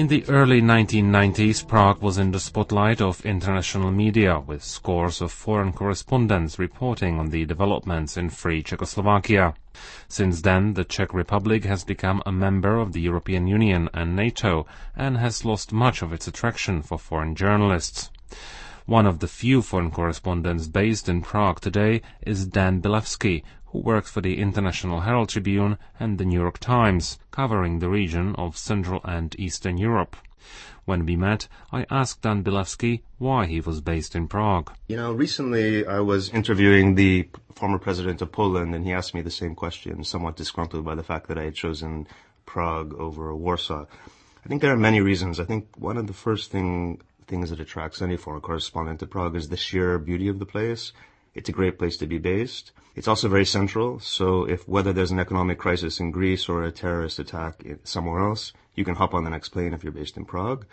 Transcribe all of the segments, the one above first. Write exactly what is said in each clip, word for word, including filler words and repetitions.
In the early nineteen nineties, Prague was in the spotlight of international media, with scores of foreign correspondents reporting on the developments in free Czechoslovakia. Since then, the Czech Republic has become a member of the European Union and NATO and has lost much of its attraction for foreign journalists. One of the few foreign correspondents based in Prague today is Dan Bilevsky, who works for the International Herald Tribune and the New York Times, covering the region of Central and Eastern Europe. When we met, I asked Dan Bilevsky why he was based in Prague. You know, recently I was interviewing the former president of Poland, and he asked me the same question, somewhat disgruntled by the fact that I had chosen Prague over Warsaw. I think there are many reasons. I think one of the first thing, things that attracts any foreign correspondent to Prague is the sheer beauty of the place. It's a great place to be based. It's also very central, so if whether there's an economic crisis in Greece or a terrorist attack somewhere else, you can hop on the next plane if you're based in Prague.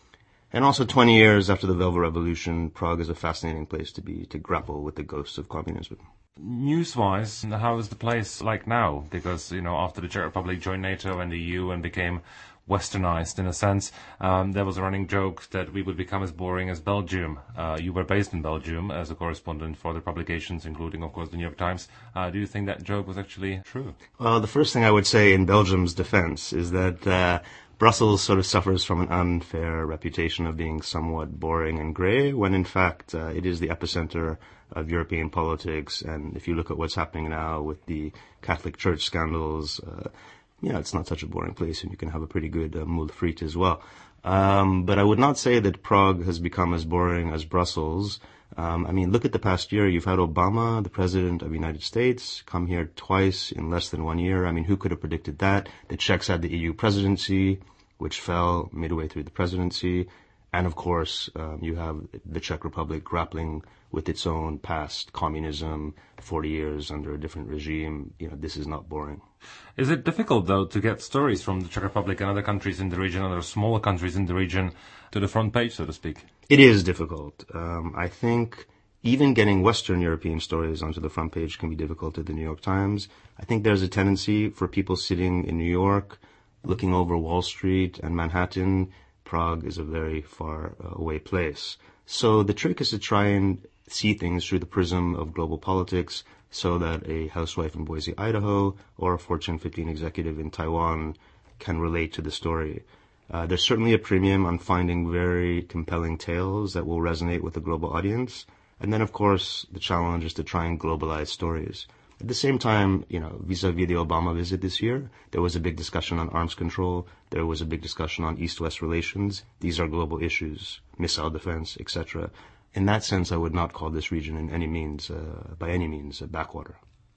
And also twenty years after the Velvet Revolution, Prague is a fascinating place to be, to grapple with the ghosts of communism. News-wise, how is the place like now? Because, you know, after the Czech Republic joined NATO and the E U and became westernized in a sense, um, there was a running joke that we would become as boring as Belgium. Uh, you were based in Belgium as a correspondent for the publications, including, of course, the New York Times. Uh, do you think that joke was actually true? Well, the first thing I would say in Belgium's defense is that uh, Brussels sort of suffers from an unfair reputation of being somewhat boring and grey, when in fact uh, it is the epicenter of European politics. And if you look at what's happening now with the Catholic Church scandals, uh, you know, it's not such a boring place, and you can have a pretty good uh, moule frite as well. Um, but I would not say that Prague has become as boring as Brussels. Um, I mean, look at the past year. You've had Obama, the president of the United States, come here twice in less than one year. I mean, who could have predicted that? The Czechs had the E U presidency, which fell midway through the presidency. And of course, um, you have the Czech Republic grappling with its own past, communism, forty years under a different regime. You know, this is not boring. Is it difficult, though, to get stories from the Czech Republic and other countries in the region, other smaller countries in the region, to the front page, so to speak? It is difficult. Um, I think even getting Western European stories onto the front page can be difficult at the New York Times. I think there's a tendency for people sitting in New York, looking over Wall Street and Manhattan. Prague is a very far uh, away place. So the trick is to try and see things through the prism of global politics, so that a housewife in Boise, Idaho, or a Fortune fifteen executive in Taiwan can relate to the story. Uh, there's certainly a premium on finding very compelling tales that will resonate with the global audience. And then, of course, the challenge is to try and globalize stories. At the same time, you know, vis-a-vis the Obama visit this year, there was a big discussion on arms control. There was a big discussion on East-West relations. These are global issues, missile defense, et cetera. In that sense, I would not call this region in any means, uh, by any means, a backwater.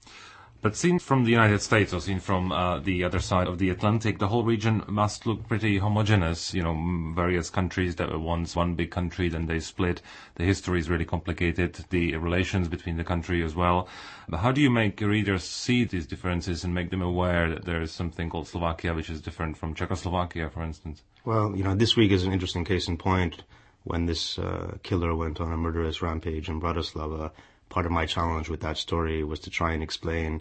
But seen from the United States or seen from uh, the other side of the Atlantic, the whole region must look pretty homogeneous. You know, various countries that were once one big country, then they split. The history is really complicated, the relations between the country as well. But how do you make readers see these differences and make them aware that there is something called Slovakia which is different from Czechoslovakia, for instance? Well, you know, this week is an interesting case in point. When this uh, killer went on a murderous rampage in Bratislava, part of my challenge with that story was to try and explain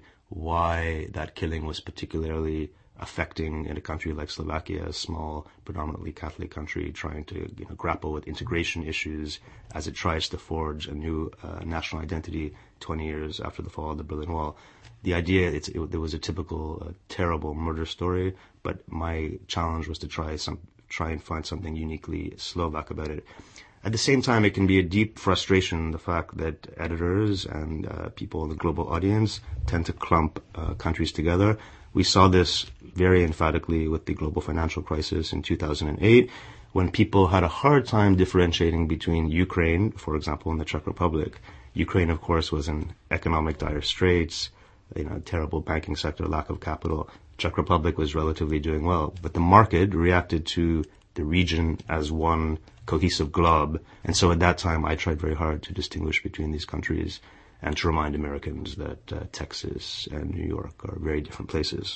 why that killing was particularly affecting in a country like Slovakia, a small, predominantly Catholic country, trying to you know, grapple with integration issues as it tries to forge a new uh, national identity twenty years after the fall of the Berlin Wall. The idea, it's, it, there was a typical uh, terrible murder story, but my challenge was to try some try and find something uniquely Slovak about it. At the same time, it can be a deep frustration, the fact that editors and uh, people in the global audience tend to clump uh, countries together. We saw this very emphatically with the global financial crisis in two thousand eight, when people had a hard time differentiating between Ukraine, for example, and the Czech Republic. Ukraine, of course, was in economic dire straits, you know, terrible banking sector, lack of capital. Czech Republic was relatively doing well, but the market reacted to the region as one cohesive glob. And so at that time, I tried very hard to distinguish between these countries and to remind Americans that uh, Texas and New York are very different places.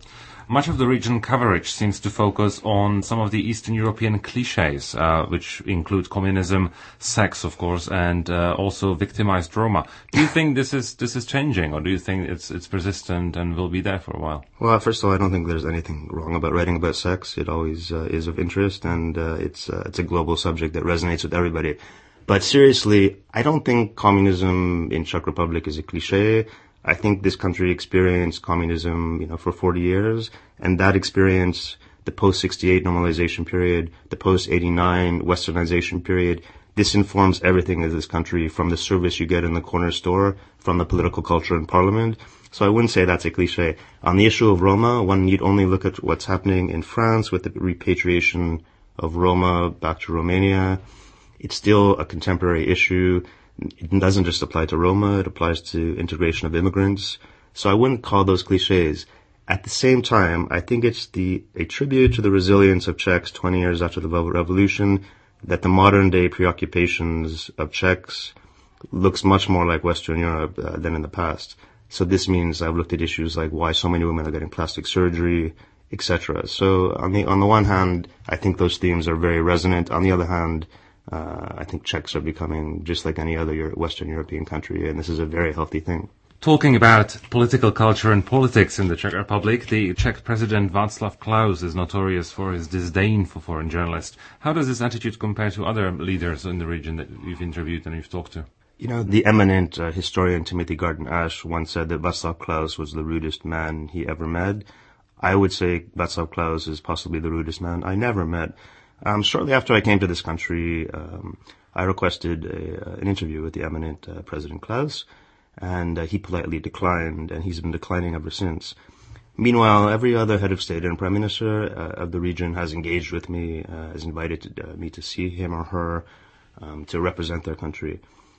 Much of the region coverage seems to focus on some of the Eastern European cliches, uh, which include communism, sex, of course, and uh, also victimized Roma. Do you think this is this is changing, or do you think it's it's persistent and will be there for a while? Well, first of all, I don't think there's anything wrong about writing about sex. It always uh, is of interest, and uh, it's uh, it's a global subject that resonates with everybody. But seriously, I don't think communism in Czech Republic is a cliche. I think this country experienced communism, you know, for forty years, and that experience, the post sixty-eight normalization period, the post eighty-nine westernization period, this informs everything of this country, from the service you get in the corner store, from the political culture in parliament. So I wouldn't say that's a cliche. On the issue of Roma, one need only look at what's happening in France with the repatriation of Roma back to Romania. It's still a contemporary issue. It doesn't just apply to Roma, it applies to integration of immigrants. So I wouldn't call those cliches. At the same time, I think it's the a tribute to the resilience of Czechs twenty years after the Velvet Revolution that the modern day preoccupations of Czechs looks much more like Western Europe uh, than in the past. So this means I've looked at issues like why so many women are getting plastic surgery, et cetera. So on the on the one hand, I think those themes are very resonant. On the other hand, Uh, I think Czechs are becoming just like any other Euro- Western European country, and this is a very healthy thing. Talking about political culture and politics in the Czech Republic, the Czech President Václav Klaus is notorious for his disdain for foreign journalists. How does this attitude compare to other leaders in the region that you've interviewed and you've talked to? You know, the eminent uh, historian Timothy Garton Ash once said that Václav Klaus was the rudest man he ever met. I would say Václav Klaus is possibly the rudest man I never met. Um, shortly after I came to this country, um, I requested a, uh, an interview with the eminent uh, President Klaus, and uh, he politely declined, and he's been declining ever since. Meanwhile, every other head of state and prime minister uh, of the region has engaged with me, uh, has invited to, uh, me to see him or her, um, to represent their country.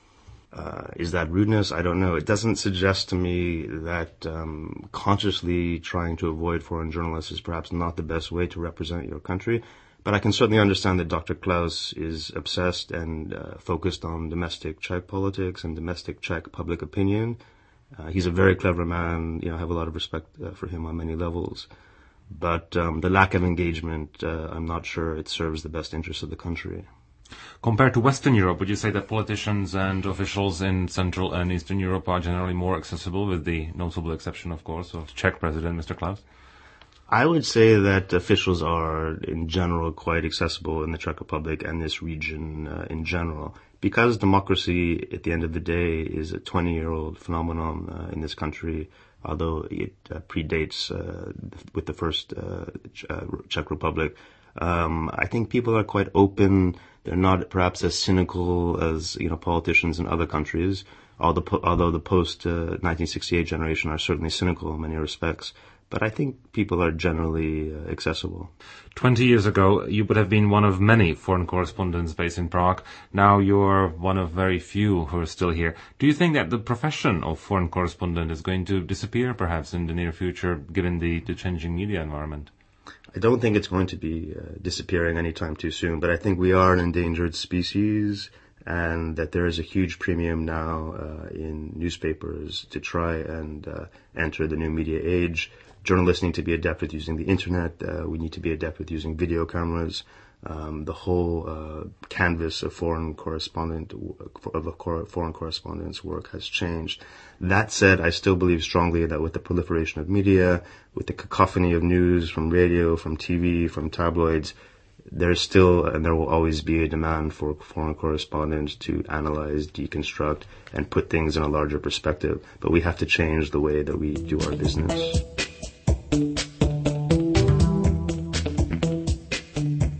Uh, is that rudeness? I don't know. It doesn't suggest to me that um, consciously trying to avoid foreign journalists is perhaps not the best way to represent your country. But I can certainly understand that Doctor Klaus is obsessed and uh, focused on domestic Czech politics and domestic Czech public opinion. Uh, he's a very clever man. You know, I have a lot of respect uh, for him on many levels. But um, the lack of engagement, uh, I'm not sure it serves the best interests of the country. Compared to Western Europe, would you say that politicians and officials in Central and Eastern Europe are generally more accessible, with the notable exception, of course, of Czech President Mister Klaus? I would say that officials are, in general, quite accessible in the Czech Republic and this region uh, in general. Because democracy, at the end of the day, is a twenty-year-old phenomenon uh, in this country, although it uh, predates uh, with the first uh, Ch- uh, Czech Republic. Um, I think people are quite open. They're not perhaps as cynical as, you know, politicians in other countries, although, although the post uh, nineteen sixty-eight generation are certainly cynical in many respects. But I think people are generally uh, accessible. Twenty years ago, you would have been one of many foreign correspondents based in Prague. Now you're one of very few who are still here. Do you think that the profession of foreign correspondent is going to disappear, perhaps, in the near future, given the, the changing media environment? I don't think it's going to be uh, disappearing anytime too soon, but I think we are an endangered species, and that there is a huge premium now uh, in newspapers to try and uh, enter the new media age. Journalists need to be adept with using the internet. Uh, we need to be adept with using video cameras. Um, the whole uh, canvas of foreign correspondent of a cor- foreign correspondent's work has changed. That said, I still believe strongly that with the proliferation of media, with the cacophony of news from radio, from T V, from tabloids, there's still and there will always be a demand for foreign correspondents to analyze, deconstruct, and put things in a larger perspective. But we have to change the way that we do our business.